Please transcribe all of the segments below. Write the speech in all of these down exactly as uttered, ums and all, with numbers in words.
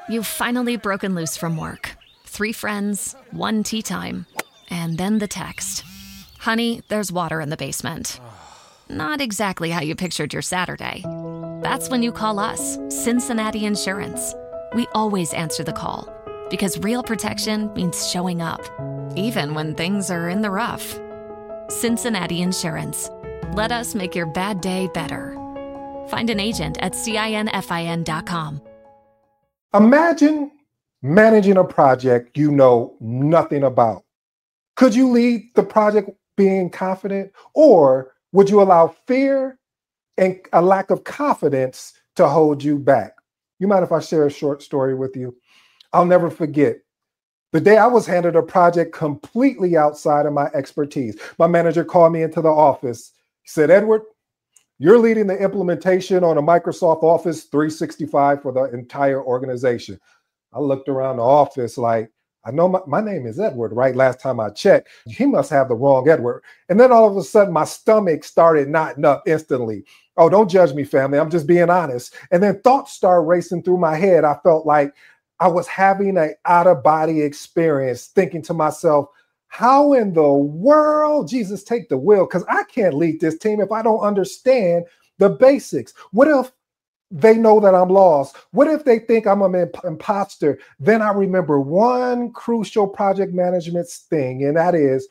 You've finally broken loose from work. Three friends, one tea time, and then the text. Honey, there's water in the basement. Not exactly how you pictured your Saturday. That's when you call us, Cincinnati Insurance. We always answer the call because real protection means showing up, even when things are in the rough. Cincinnati Insurance. Let us make your bad day better. Find an agent at cinfin dot com. Imagine managing a project you know nothing about. Could you lead the project being confident, or would you allow fear and a lack of confidence to hold you back? You mind if I share a short story with you? I'll never forget the day I was handed a project completely outside of my expertise. My manager called me into the office. He said, "Edward, you're leading the implementation on a Microsoft Office three sixty-five for the entire organization." I looked around the office like, I know my, my name is Edward, right? Last time I checked, he must have the wrong Edward. And then all of a sudden, my stomach started knotting up instantly. Oh, don't judge me, family. I'm just being honest. And then thoughts started racing through my head. I felt like I was having an out-of-body experience, thinking to myself, how in the world, Jesus, take the wheel? Because I can't lead this team if I don't understand the basics. What if they know that I'm lost? What if they think I'm an imp- imposter? Then I remember one crucial project management thing, and that is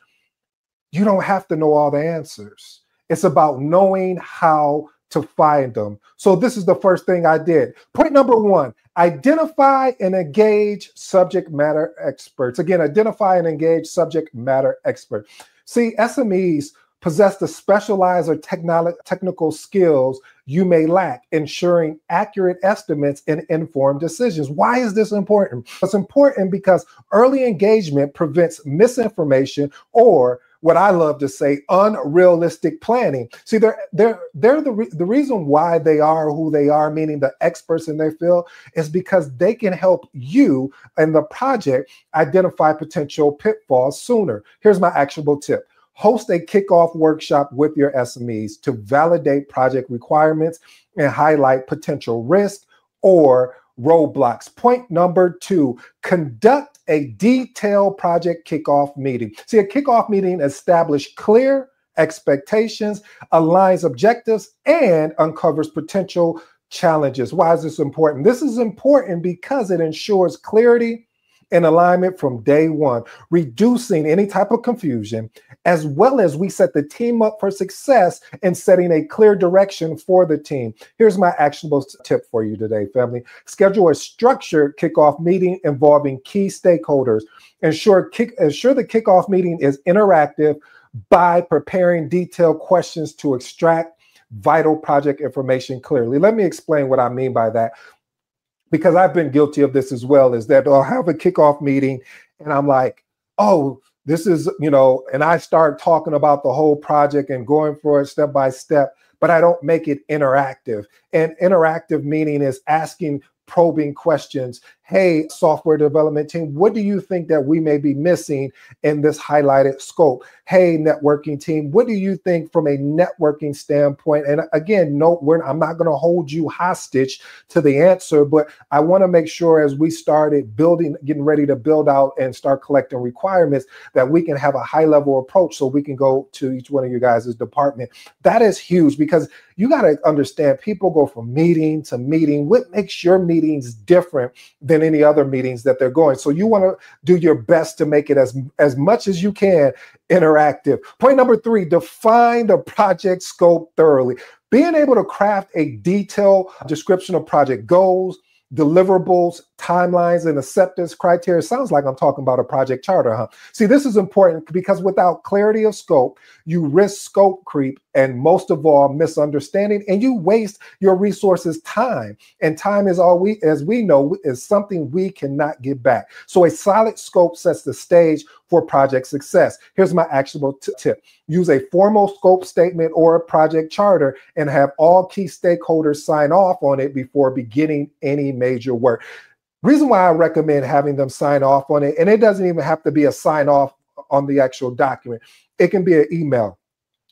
you don't have to know all the answers. It's about knowing how to find them. So this is the first thing I did. Point number one, identify and engage subject matter experts. Again, identify and engage subject matter experts. See, S M Es possess the specialized or technolo- technical skills you may lack, ensuring accurate estimates and informed decisions. Why is this important? It's important because early engagement prevents misinformation or, what I love to say, unrealistic planning. See, they're, they're, they're the, re- the reason why they are who they are, meaning the experts in their field, is because they can help you and the project identify potential pitfalls sooner. Here's my actionable tip. Host a kickoff workshop with your S M Es to validate project requirements and highlight potential risk or roadblocks. Point number two, conduct a detailed project kickoff meeting. See, a kickoff meeting establishes clear expectations, aligns objectives, and uncovers potential challenges. Why is this important? This is important because it ensures clarity and alignment from day one, reducing any type of confusion, as well as we set the team up for success and setting a clear direction for the team. Here's my actionable tip for you today, family. Schedule a structured kickoff meeting involving key stakeholders. Ensure, kick, ensure the kickoff meeting is interactive by preparing detailed questions to extract vital project information clearly. Let me explain what I mean by that, because I've been guilty of this as well, is that I'll have a kickoff meeting and I'm like, oh, this is, you know, and I start talking about the whole project and going for it step by step, but I don't make it interactive. And interactive meaning is asking probing questions. Hey, software development team, what do you think that we may be missing in this highlighted scope? Hey, networking team, what do you think from a networking standpoint? And again, no, we're, I'm not going to hold you hostage to the answer, but I want to make sure as we started building, getting ready to build out and start collecting requirements, that we can have a high level approach so we can go to each one of you guys' department. That is huge, because you got to understand people go from meeting to meeting. What makes your meetings different than any other meetings that they're going? So you want to do your best to make it as, as much as you can interactive. Point number three, define the project scope thoroughly. Being able to craft a detailed description of project goals, deliverables, timelines, and acceptance criteria. Sounds like I'm talking about a project charter, huh? See, this is important because without clarity of scope, you risk scope creep and most of all, misunderstanding, and you waste your resources time. And time is all we, as we know, is something we cannot get back. So a solid scope sets the stage for project success. Here's my actionable t- tip. Use a formal scope statement or a project charter and have all key stakeholders sign off on it before beginning any major work. Reason why I recommend having them sign off on it, and it doesn't even have to be a sign off on the actual document. It can be an email.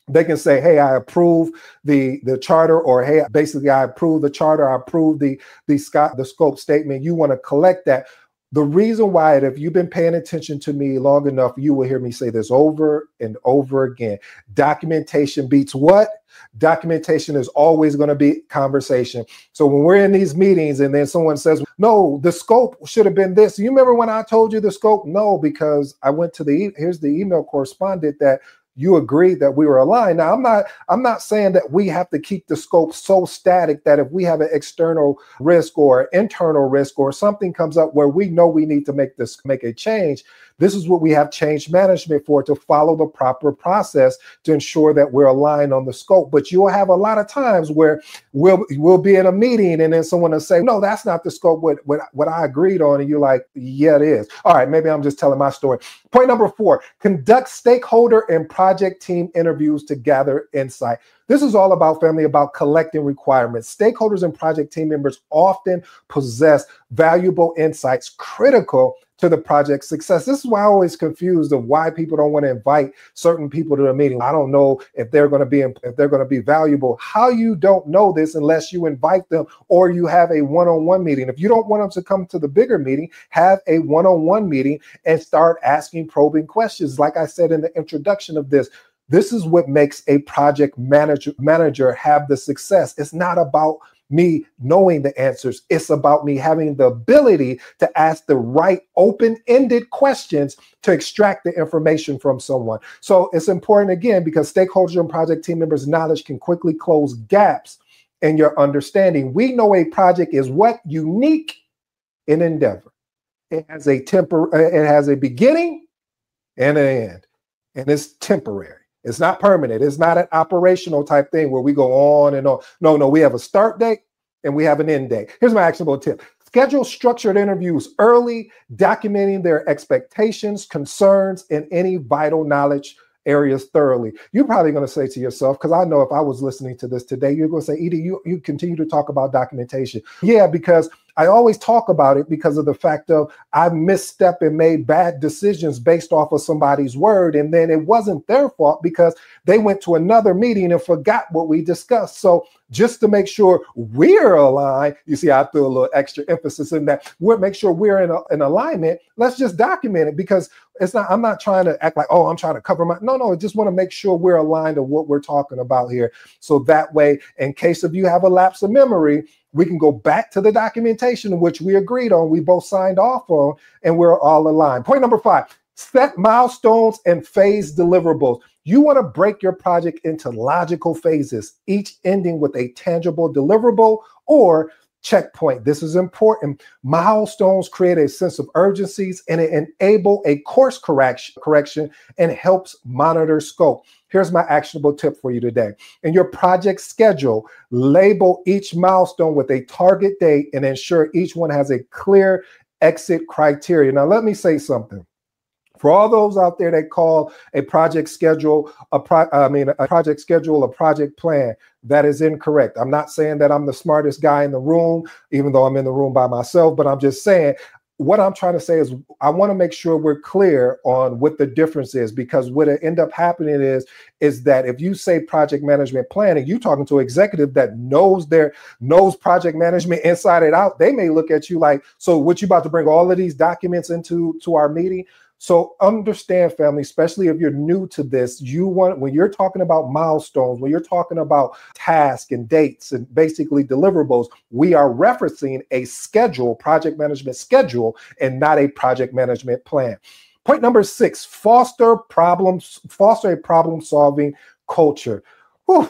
They can say, hey, I approve the, the charter, or hey, basically I approve the charter, I approve the, the, the scope statement. You want to collect that. The reason why, if you've been paying attention to me long enough, you will hear me say this over and over again. Documentation beats what? Documentation is always going to be conversation. So when we're in these meetings and then someone says, no, the scope should have been this. You remember when I told you the scope? No, because I went to the, here's the email correspondent that you agreed that we were aligned. Now, I'm not, I'm not saying that we have to keep the scope so static that if we have an external risk or internal risk or something comes up where we know we need to make this, make a change, this is what we have change management for, to follow the proper process to ensure that we're aligned on the scope. But you'll have a lot of times where we'll, we'll be in a meeting and then someone will say, no, that's not the scope, what, what, what I agreed on. And you're like, yeah, it is. All right, maybe I'm just telling my story. Point number four, conduct stakeholder and project team interviews to gather insight. This is all about, family, about collecting requirements. Stakeholders and project team members often possess valuable insights critical to the project's success. This is why I'm always confused of why people don't want to invite certain people to the meeting. I don't know if they're going to be if they're going to be valuable. How you don't know this unless you invite them or you have a one-on-one meeting. If you don't want them to come to the bigger meeting, have a one-on-one meeting and start asking probing questions. Like I said in the introduction of this, this is what makes a project manager manager have the success. It's not about me knowing the answers. It's about me having the ability to ask the right open-ended questions to extract the information from someone. So it's important, again, because stakeholders and project team members' knowledge can quickly close gaps in your understanding. We know a project is what? Unique in endeavor. It has a tempor- it has a beginning and an end, and it's temporary. It's not permanent. It's not an operational type thing where we go on and on. No, no, we have a start date and we have an end date. Here's my actionable tip. Schedule structured interviews early, documenting their expectations, concerns, and any vital knowledge areas thoroughly. You're probably going to say to yourself, because I know if I was listening to this today, you're going to say, Edie, you, you continue to talk about documentation. Yeah, because I always talk about it because of the fact of I misstep and made bad decisions based off of somebody's word. And then it wasn't their fault because they went to another meeting and forgot what we discussed. So just to make sure we're aligned, you see, I threw a little extra emphasis in that. We'll make sure we're in, a, in alignment. Let's just document it, because it's not, I'm not trying to act like, oh, I'm trying to cover my, no, no, I just want to make sure we're aligned to what we're talking about here. So that way, in case of you have a lapse of memory, we can go back to the documentation, which we agreed on, we both signed off on, and we're all aligned. Point number five, set milestones and phase deliverables. You want to break your project into logical phases, each ending with a tangible deliverable or checkpoint. This is important. Milestones create a sense of urgencies and it enable a course correction, correction and helps monitor scope. Here's my actionable tip for you today. In your project schedule, label each milestone with a target date and ensure each one has a clear exit criteria. Now, let me say something. For all those out there that call a project schedule, a pro, I mean, a project schedule, a project plan, that is incorrect. I'm not saying that I'm the smartest guy in the room, even though I'm in the room by myself, but I'm just saying what I'm trying to say is I want to make sure we're clear on what the difference is, because what it end up happening is, is that if you say project management planning, you talking to an executive that knows their knows project management inside and out, they may look at you like, so what, you about to bring all of these documents into to our meeting? So understand, family, especially if you're new to this, you want, when you're talking about milestones, when you're talking about tasks and dates and basically deliverables, we are referencing a schedule, project management schedule, and not a project management plan. Point number six, foster problems, foster a problem solving culture. Whew.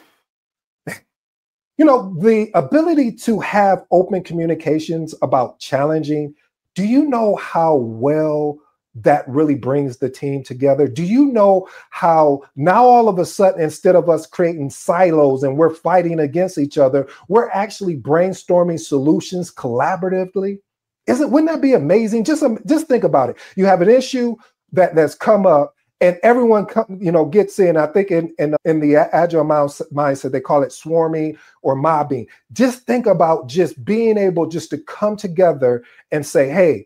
You know, the ability to have open communications about challenging, do you know how well that really brings the team together? Do you know how now all of a sudden, instead of us creating silos and we're fighting against each other, we're actually brainstorming solutions collaboratively? Isn't, wouldn't that be amazing? Just, um, just think about it. You have an issue that, that's come up and everyone come, you know, gets in. I think in, in, in the agile mindset, they call it swarming or mobbing. Just think about just being able just to come together and say, hey,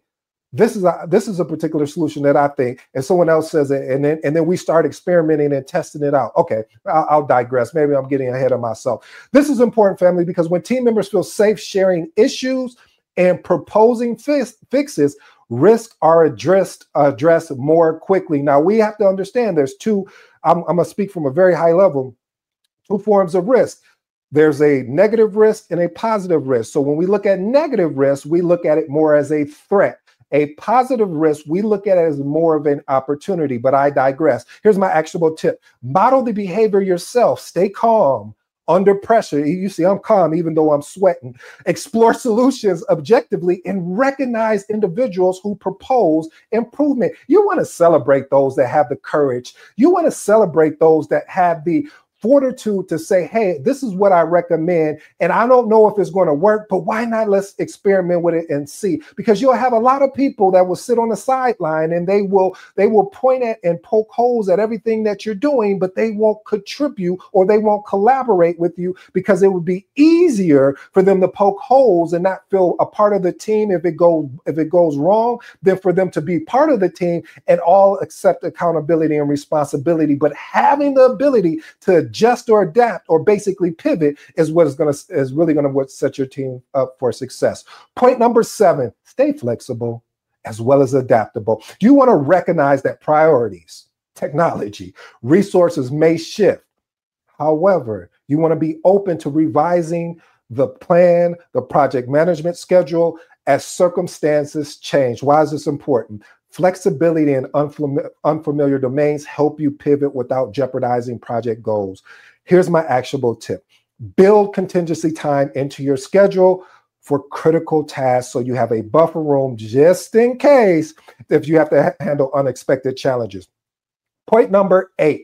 this is a this is a particular solution that I think, and someone else says it, and then and then we start experimenting and testing it out. Okay, I'll, I'll digress. Maybe I'm getting ahead of myself. This is important, family, because when team members feel safe sharing issues and proposing fix, fixes, risks are addressed addressed more quickly. Now we have to understand there's two. I'm, I'm gonna speak from a very high level. Two forms of risk. There's a negative risk and a positive risk. So when we look at negative risk, we look at it more as a threat. A positive risk, we look at it as more of an opportunity, but I digress. Here's my actionable tip. Model the behavior yourself. Stay calm under pressure. You see, I'm calm even though I'm sweating. Explore solutions objectively and recognize individuals who propose improvement. You want to celebrate those that have the courage. You want to celebrate those that have the fortitude to say, hey, this is what I recommend. And I don't know if it's going to work, but why not let's experiment with it and see? Because you'll have a lot of people that will sit on the sideline and they will they will point at and poke holes at everything that you're doing, but they won't contribute or they won't collaborate with you because it would be easier for them to poke holes and not feel a part of the team if it go if it goes wrong than for them to be part of the team and all accept accountability and responsibility. But having the ability to adjust or adapt or basically pivot is what is going to is really going to set your team up for success. Point number seven, stay flexible as well as adaptable. You want to recognize that priorities, technology, resources may shift. However, you want to be open to revising the plan, the project management schedule as circumstances change. Why is this important? Flexibility in unfamiliar, unfamiliar domains help you pivot without jeopardizing project goals. Here's my actionable tip. Build contingency time into your schedule for critical tasks so you have a buffer room just in case if you have to ha- handle unexpected challenges. Point number eight,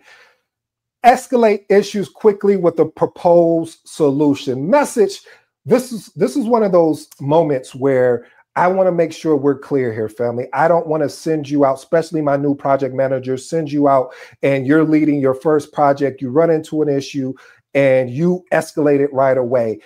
escalate issues quickly with a proposed solution. Message, this is, this is one of those moments where I want to make sure we're clear here, family. I don't want to send you out, especially my new project managers, send you out and you're leading your first project. You run into an issue and you escalate it right away.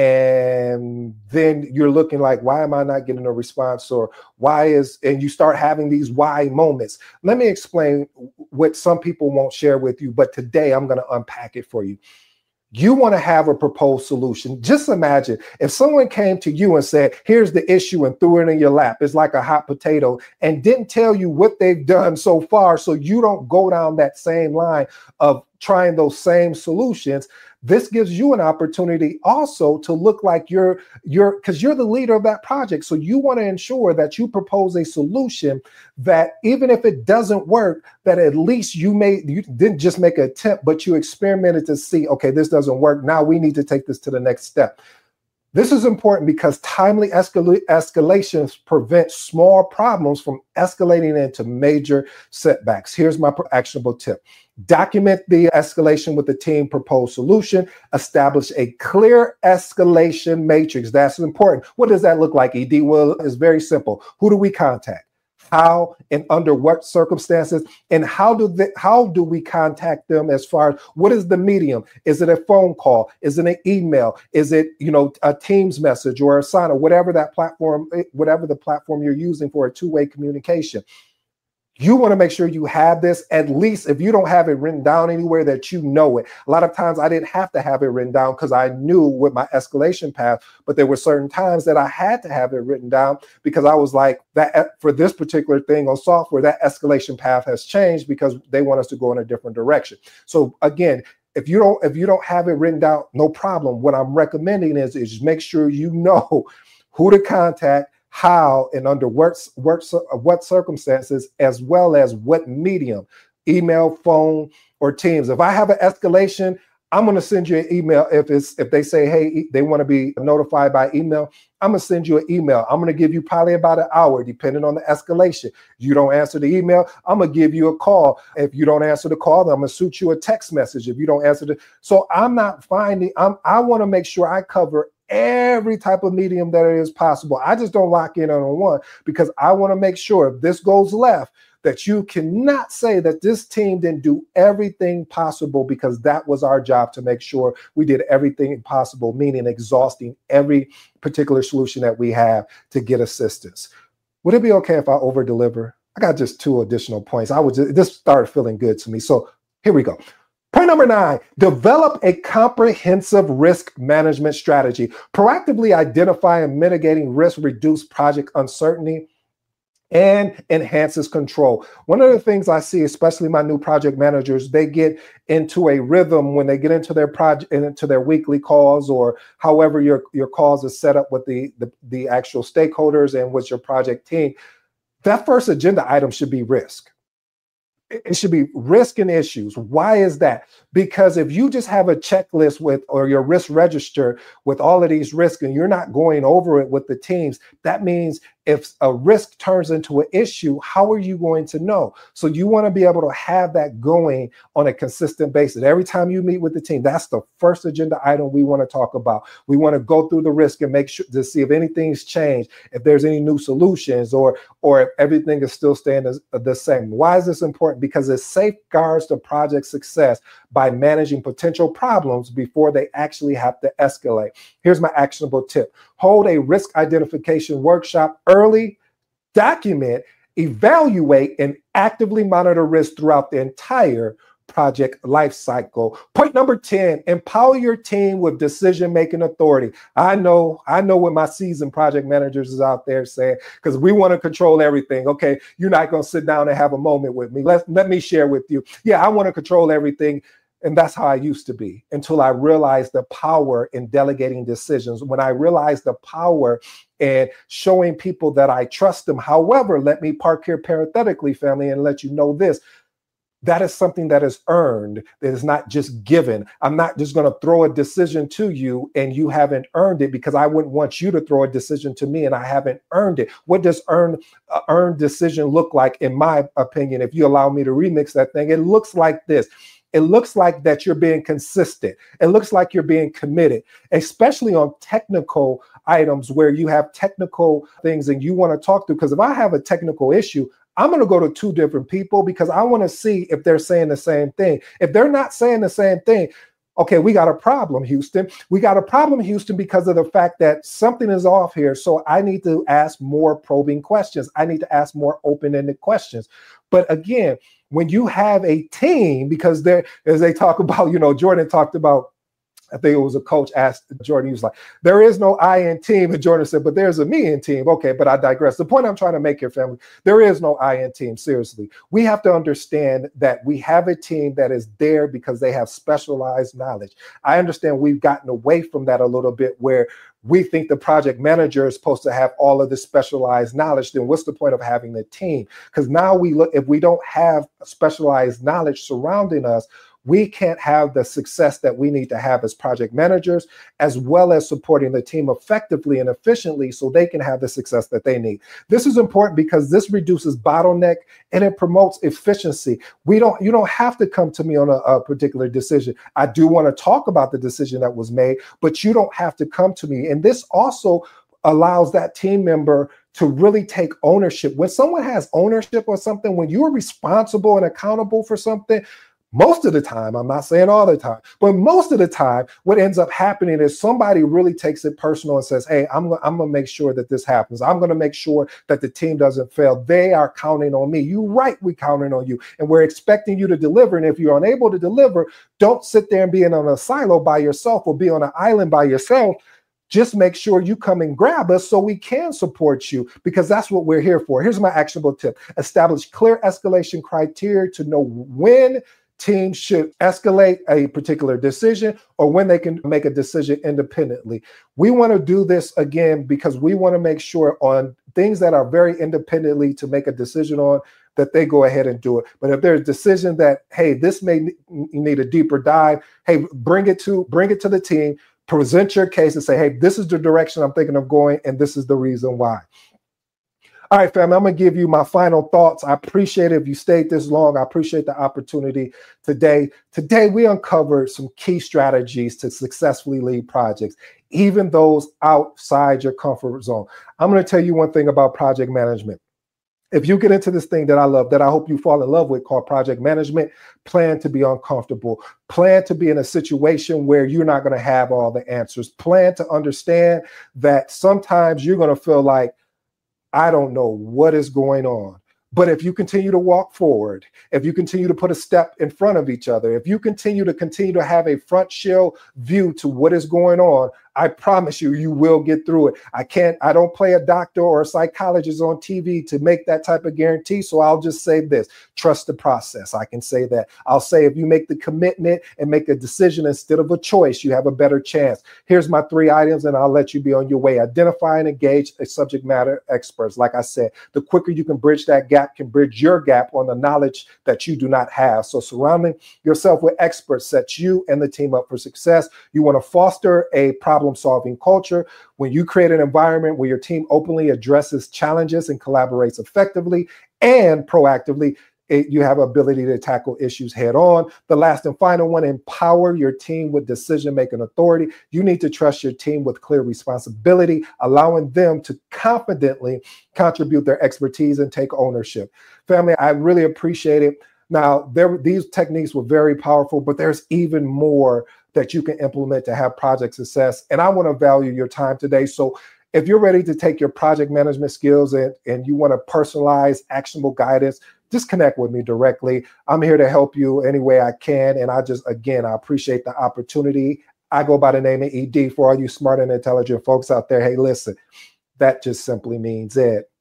And then you're looking like, why am I not getting a response? Or why is, and you start having these why moments. Let me explain what some people won't share with you, but today I'm going to unpack it for you. You want to have a proposed solution. Just imagine if someone came to you and said, here's the issue and threw it in your lap. It's like a hot potato and didn't tell you what they've done so far. So you don't go down that same line of trying those same solutions. This gives you an opportunity also to look like you're, you're, because you're the leader of that project. So you want to ensure that you propose a solution that even if it doesn't work, that at least you made, you didn't just make an attempt, but you experimented to see, okay, this doesn't work. Now we need to take this to the next step. This is important because timely escal- escalations prevent small problems from escalating into major setbacks. Here's my actionable tip. Document the escalation with the team proposed solution. Establish a clear escalation matrix. That's important. What does that look like, E D? Well, it's very simple. Who do we contact? How and under what circumstances, and how do they, how do we contact them as far as what is the medium? Is it a phone call? Is it an email? Is it, you know, a Teams message or a sign or whatever that platform, whatever the platform you're using for a two-way communication? You want to make sure you have this, at least if you don't have it written down anywhere, that you know it. A lot of times I didn't have to have it written down because I knew what my escalation path, but there were certain times that I had to have it written down because I was like, that for this particular thing on software, that escalation path has changed because they want us to go in a different direction. So again, if you don't if you don't have it written down, no problem. What I'm recommending is, is make sure you know who to contact, how and under what, what, what circumstances, as well as what medium, email, phone, or Teams. If I have an escalation, I'm going to send you an email. If it's if they say, hey, they want to be notified by email, I'm going to send you an email. I'm going to give you probably about an hour, depending on the escalation. You don't answer the email, I'm going to give you a call. If you don't answer the call, then I'm going to shoot you a text message. If you don't answer the, so I'm not finding, I'm, I want to make sure I cover every type of medium that it is possible. I just don't lock in on one because I want to make sure if this goes left, that you cannot say that this team didn't do everything possible, because that was our job to make sure we did everything possible, meaning exhausting every particular solution that we have to get assistance. would it be okay if I over deliver? I got just two additional points. I would just, this started feeling good to me. So here we go. Point number nine, develop a comprehensive risk management strategy. Proactively identify and mitigating risk, reduce project uncertainty, and enhances control. One of the things I see, especially my new project managers, they get into a rhythm when they get into their project, into their weekly calls, or however your, your calls is set up with the, the, the actual stakeholders and with your project team. That first agenda item should be risk. It should be risk and issues. Why is that? Because if you just have a checklist with, or your risk register with all of these risks, and you're not going over it with the teams, that means if a risk turns into an issue, how are you going to know? So you want to be able to have that going on a consistent basis. Every time you meet with the team, that's the first agenda item we want to talk about. We want to go through the risk and make sure to see if anything's changed, if there's any new solutions, or, or if everything is still staying as, the same. Why is this important? Because it safeguards the project success by managing potential problems before they actually have to escalate. Here's my actionable tip. Hold a risk identification workshop early, document, evaluate, and actively monitor risk throughout the entire project life cycle. Point number ten, empower your team with decision-making authority. I know, I know what my seasoned project managers is out there saying, because we want to control everything. Okay, you're not going to sit down and have a moment with me. Let, let me share with you. Yeah, I want to control everything. And that's how I used to be, until I realized the power in delegating decisions. When I realized the power in showing people that I trust them. However, let me park here parenthetically, family, and let you know this. That is something that is earned, that is not just given. I'm not just going to throw a decision to you and you haven't earned it, because I wouldn't want you to throw a decision to me and I haven't earned it. What does earned, uh, earned decision look like, in my opinion? If you allow me to remix that thing, it looks like this. It looks like that you're being consistent. It looks like you're being committed, especially on technical items where you have technical things and you want to talk to. Because if I have a technical issue, I'm going to go to two different people, because I want to see if they're saying the same thing. If they're not saying the same thing, okay, we got a problem, Houston. We got a problem, Houston, because of the fact that something is off here. So I need to ask more probing questions. I need to ask more open-ended questions. But again, when you have a team, because there, as they talk about, you know, Jordan talked about, I think it was a coach asked Jordan, he was like, there is no I in team. And Jordan said, but there's a me in team. Okay, but I digress. The point I'm trying to make here, family, there is no I in team. Seriously, we have to understand that we have a team that is there because they have specialized knowledge. I understand we've gotten away from that a little bit, where we think the project manager is supposed to have all of this specialized knowledge. Then what's the point of having the team? Because now we look, if we don't have specialized knowledge surrounding us, we can't have the success that we need to have as project managers, as well as supporting the team effectively and efficiently so they can have the success that they need. This is important because this reduces bottleneck and it promotes efficiency. We don't, you don't have to come to me on a, a particular decision. I do want to talk about the decision that was made, but you don't have to come to me. And this also allows that team member to really take ownership. When someone has ownership or something, when you're responsible and accountable for something, most of the time, I'm not saying all the time, but most of the time, what ends up happening is somebody really takes it personal and says, hey, I'm, I'm going to make sure that this happens. I'm going to make sure that the team doesn't fail. They are counting on me. You're right, we're counting on you. And we're expecting you to deliver. And if you're unable to deliver, don't sit there and be in on a silo by yourself or be on an island by yourself. Just make sure you come and grab us so we can support you, because that's what we're here for. Here's my actionable tip. Establish clear escalation criteria to know when teams should escalate a particular decision or when they can make a decision independently. We want to do this again because we want to make sure on things that are very independently to make a decision on, that they go ahead and do it. But if there's a decision that, hey, this may need a deeper dive, hey, bring it to bring it to the team, present your case and say, hey, this is the direction I'm thinking of going, and this is the reason why. All right, family, I'm going to give you my final thoughts. I appreciate it if you stayed this long. I appreciate the opportunity today. Today, we uncovered some key strategies to successfully lead projects, even those outside your comfort zone. I'm going to tell you one thing about project management. If you get into this thing that I love, that I hope you fall in love with, called project management, plan to be uncomfortable. Plan to be in a situation where you're not going to have all the answers. Plan to understand that sometimes you're going to feel like, I don't know what is going on. But if you continue to walk forward, if you continue to put a step in front of each other, if you continue to continue to have a front shield view to what is going on, I promise you, you will get through it. I can't, I don't play a doctor or a psychologist on T V to make that type of guarantee. So I'll just say this, trust the process. I can say that. I'll say if you make the commitment and make a decision instead of a choice, you have a better chance. Here's my three items and I'll let you be on your way. Identify and engage a subject matter experts. Like I said, the quicker you can bridge that gap can bridge your gap on the knowledge that you do not have. So surrounding yourself with experts sets you and the team up for success. You want to foster a problem solving culture. When you create an environment where your team openly addresses challenges and collaborates effectively and proactively, it, you have ability to tackle issues head on. The last and final one, empower your team with decision-making authority. You need to trust your team with clear responsibility, allowing them to confidently contribute their expertise and take ownership. Family, I really appreciate it. Now, there, these techniques were very powerful, but there's even more that you can implement to have project success. And I want to value your time today. So if you're ready to take your project management skills and, and you want to personalize actionable guidance, just connect with me directly. I'm here to help you any way I can. And I just, again, I appreciate the opportunity. I go by the name of E D. For all you smart and intelligent folks out there, hey, listen, that just simply means it.